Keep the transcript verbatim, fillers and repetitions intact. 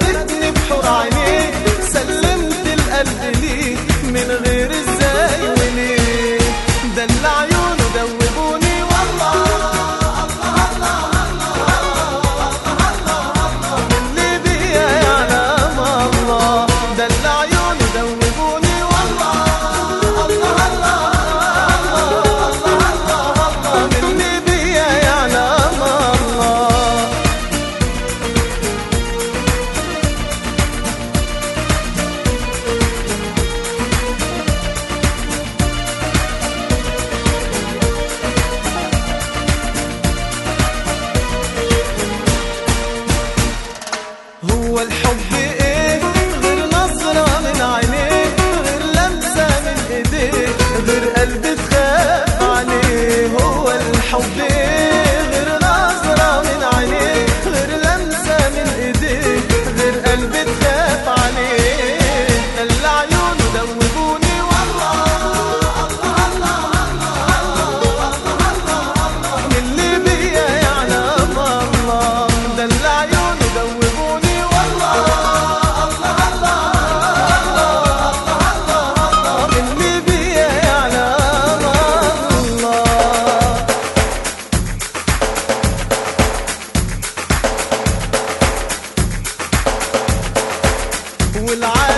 خدتني بحور عينيك، سلمت القلب ليك من غير ازاي وليه. ده اللي عيونه دوبوني والله، الله الله الله الله من اللي بيا يعلم الله. ده اللي عيونه دوبوني والله، الله الله الله الله من اللي بيا يعلم الله. هو الحب ايه غير نظرة من عينيك، غير لمسة من ايديك، غير قلب تخاف عليه. هو الحب ايه غير نظرة من عينيك، غير لمسة من ايديك، غير قلب تخاف عليه. ده اللي عيونه دوبوني والله، الله الله الله الله من اللي بيا يعلم الله. ده اللي عيونه دوبوني والله، الله الله الله من اللي بيا يعلم الله. والعالم